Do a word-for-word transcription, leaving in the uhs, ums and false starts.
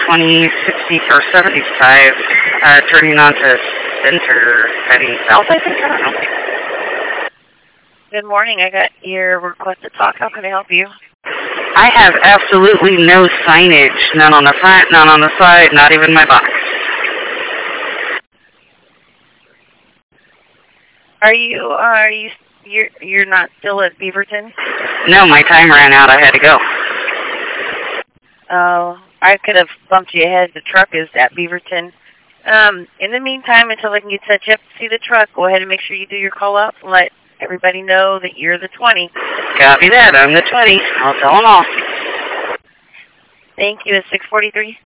twenty, sixty, or seventy-five, uh, turning onto Center, heading south, I think. I don't know. Good morning. I got your request to talk. How can I help you? I have absolutely no signage, none on the front, none on the side, not even my box. Are you, are you, you're, you're not still at Beaverton? No, my time ran out. I had to go. Oh, I could have bumped you ahead. The truck is at Beaverton. Um, in the meantime, until I can get set you up to see the truck, go ahead and make sure you do your call-out and let everybody know that you're the twenty. Copy that. I'm the twenty. I'll tell them all. Thank you. It's six forty-three.